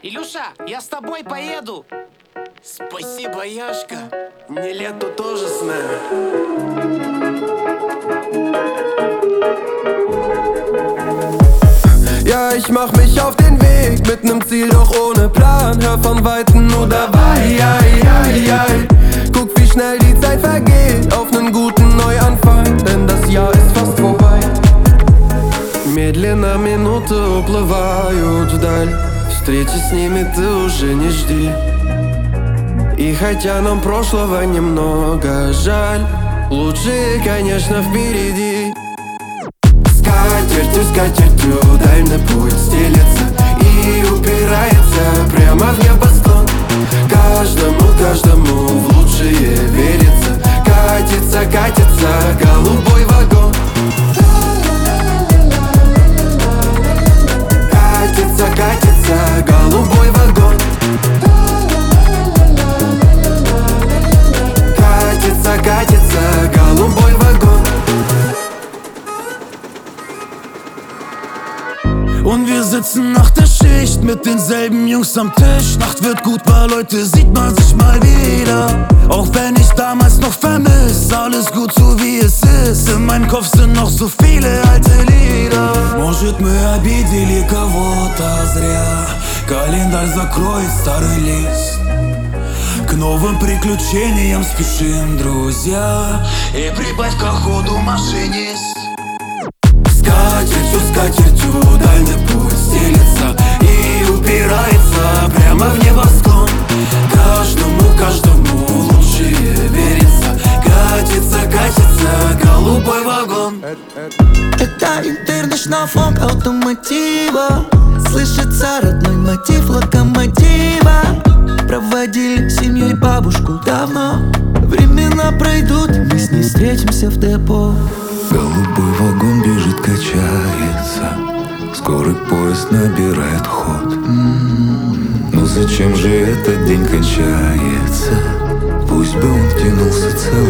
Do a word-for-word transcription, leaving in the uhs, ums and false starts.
Илюша, я с тобой поеду. Спасибо, Яшка. Нилетто тоже с нами. Ja, ich mach mich auf den Weg mit nem Ziel, doch ohne Plan. Hör von Weitem nur dabei, ei, ei, ei. Guck, wie schnell die Zeit vergeht, auf nen guten Neuanfang, denn das Jahr ist fast vorbei. Медленно минуты уплывают вдаль, встречи с ними ты уже не жди. И хотя нам прошлого немного жаль, лучшее, конечно, впереди. Скатертью, скатертью дальний путь стелется и упирается прямо в небосклон. Каждому, каждому в лучшее верится. Катится, катится голубой вагон. Катится, катится голубой вагон. Катится, катится голубой вагон. Und wir sitzen nach der Schicht mit denselben Jungs am Tisch. Nacht wird gut, weil heute sieht man sich mal wieder. Auch wenn ich damals noch vermiss, alles gut so wie es ist. In meinem Kopf sind noch so viele alte Lieder. Может, мы обидели кого-то зря. Календарь закроет старый лист. К новым приключениям спешим, друзья. И прибавь ко ходу, машинист. Скатертью, скатертью дальний путь стелется и упирается прямо в небосклон. Каждому, каждому лучшее верится. Катится, катится голубой вагон. Это интернешнл-фонк автомотива. Слышится родной мотив локомотива. Проводили семьей бабушку давно. Времена пройдут, мы с ней встретимся в депо. Голубой вагон бежит, качается. Скорый поезд набирает ход. Но зачем же этот день кончается? Пусть бы он тянулся целый